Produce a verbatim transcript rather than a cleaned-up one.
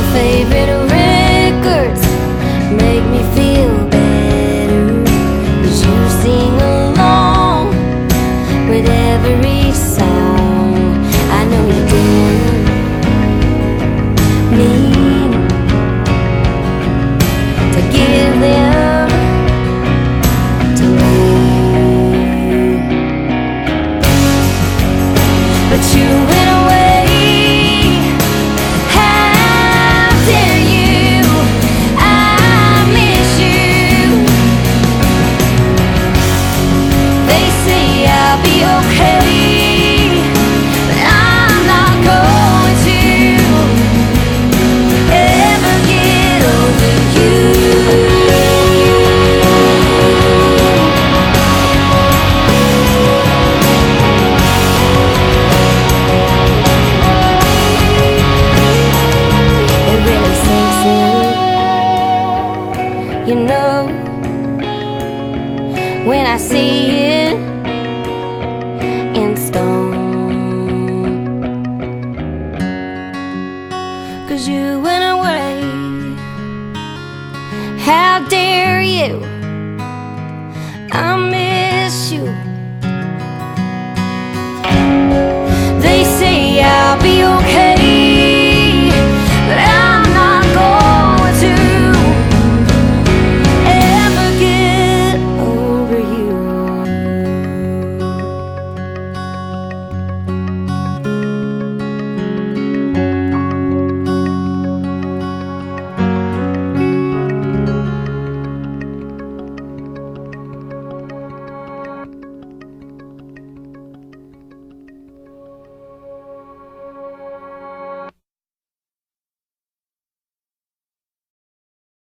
favorite records make me feel better, 'cause you sing along with every song. I know you didn't mean to give them to me, but you went away. How dare you? I miss you. They say I'll be okay, but I'm not going to ever get over you. It really sinks in, you know, when I see it in stone. 'Cause you went away. How dare you? I miss you.